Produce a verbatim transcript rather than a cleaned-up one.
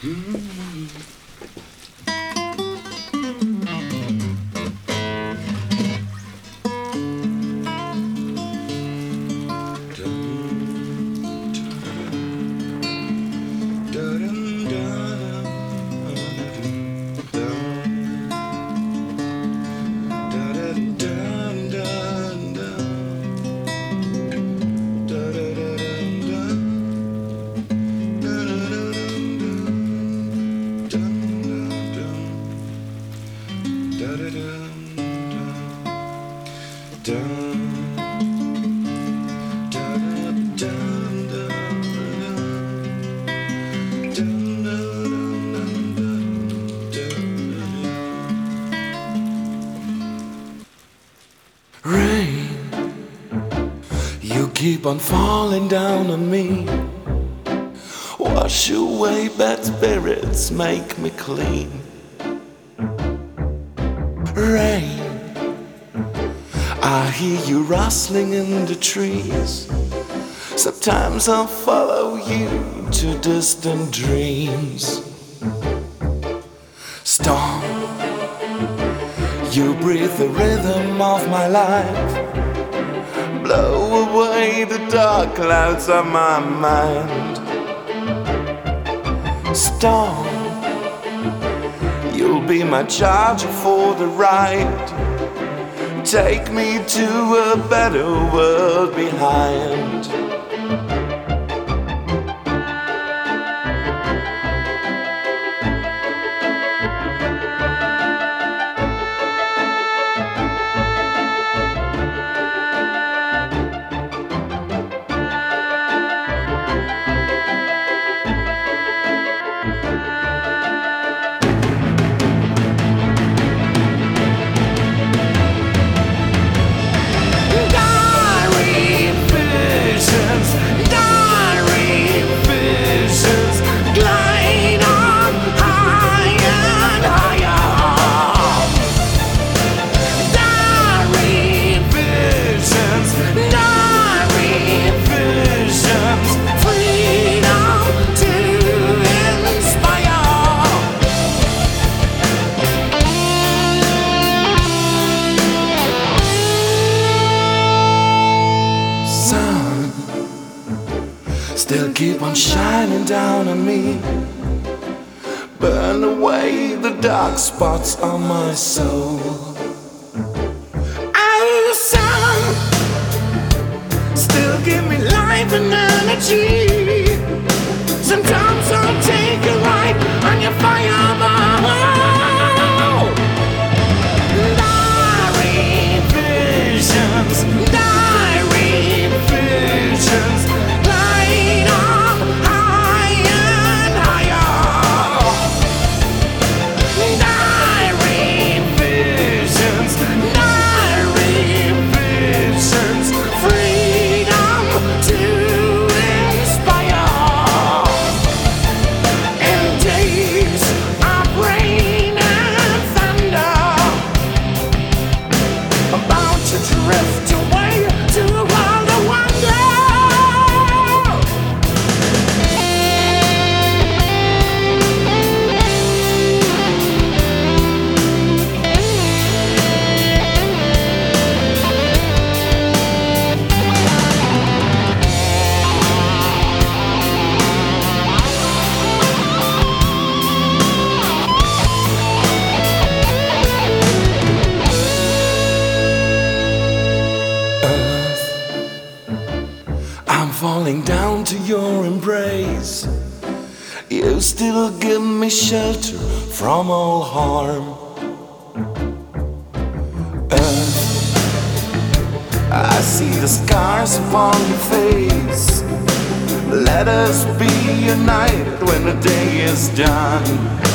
Rain, you keep on falling down on me. Wash away bad spirits, make me clean. Rain, I hear you rustling in the trees. Sometimes I'll follow you to distant dreams. Storm, you breathe the rhythm of my life. Blow away the dark clouds of my mind. Storm, you'll be my charger for the ride. Take me to a better world behind. Still keep on shining down on me. Burn away the dark spots on my soul. Oh, sun, still give me life and energy. Sometimes I'll take a ride on your fireball. Diary visions, diary visions. Falling down to your embrace, you still give me shelter from all harm. Earth, I see the scars upon your face. Let us be united when the day is done.